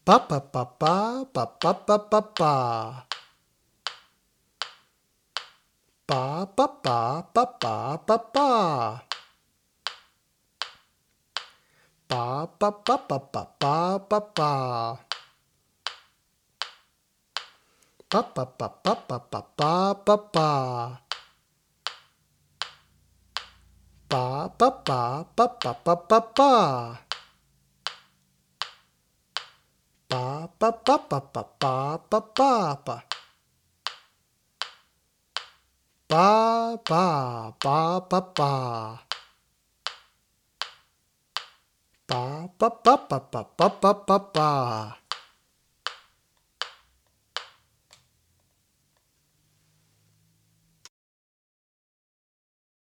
Pa pa pa pa pa pa pa pa pa. Pa pa pa pa pa pa pa. Pa pa pa pa pa pa pa pa. Pa pa pa pa pa pa pa pa pa. Pa pa pa pa pa pa pa pa. Pa pa pa pa pa pa pa pa pa. Pa pa pa pa pa. Pa pa pa pa pa pa pa pa.